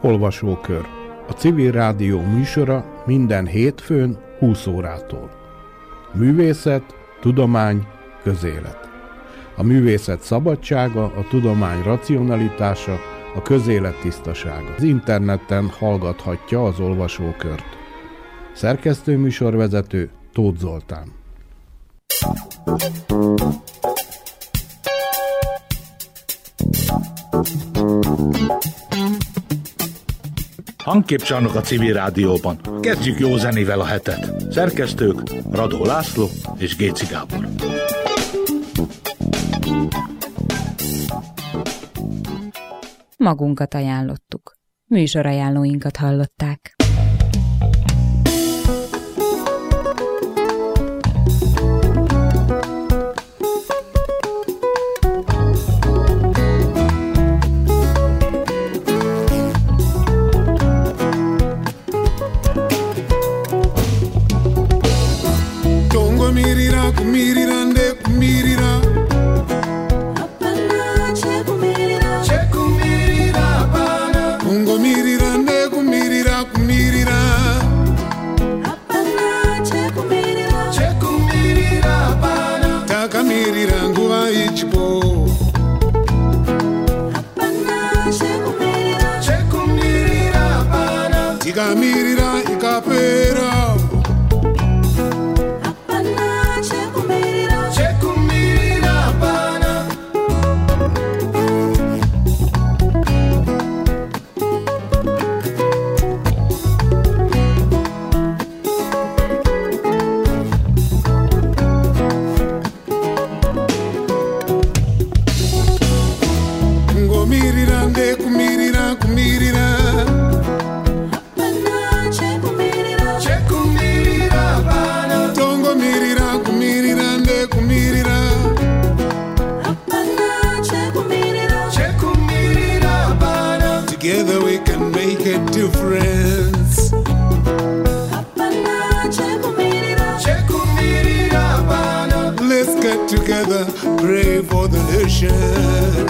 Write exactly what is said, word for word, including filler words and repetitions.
Olvasókör, a Civil Rádió műsora minden hétfőn húsz órától. Művészet, tudomány, közélet. A művészet szabadsága, a tudomány racionalitása, a közélet tisztasága. Az interneten hallgathatja az Olvasókört. Szerkesztő műsorvezető Tóth Zoltán. Hangképcsarnok a Civil Rádióban. Kezdjük jó zenével a hetet. Szerkesztők Radó László és Géci Gábor. Magunkat ajánlottuk. Műsorajánlóinkat hallották. Mirira, kumirirande, kumirira. Apana, che kumirira. Che kumirira, apana. Ungo mirirande, kumirira, kumirira. Apana, che kumirira. Che kumirira, apana. Taka mirira, nguva ichipo. Apana, che kumirira. Che kumirira, apana. Tika mirira, ikapera. Together we can make a difference. Let's get together, pray for the nation.